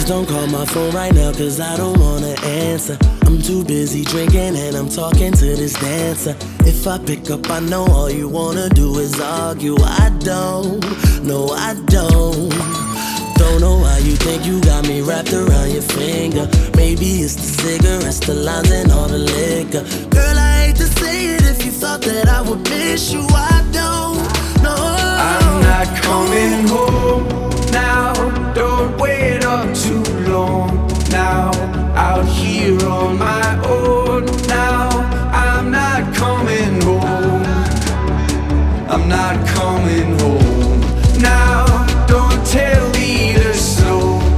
don't call my phone right now, cause I don't wanna answer. I'm too busy drinking and I'm talking to this dancer. If I pick up, I know all you wanna do is argue. I don't, no I don't. Don't know why you think you got me wrapped around your finger. Maybe it's the cigarettes, the lines and all the liquor. Girl, I hate to say it if you thought that I would miss you.